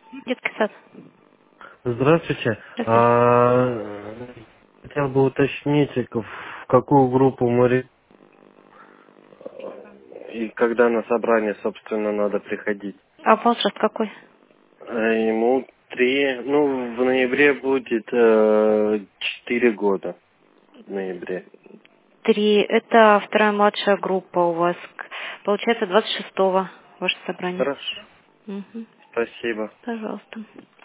Детский сад. Здравствуйте. Здравствуйте. Хотел бы уточнить, в какую группу и когда на собрание, собственно, надо приходить. А возраст какой? Ему 3, ну, в ноябре будет 4 года. В ноябре. 3. Это вторая младшая группа у вас. Получается 26-го ваше собрание. Хорошо. Мгм. Спасибо. Пожалуйста.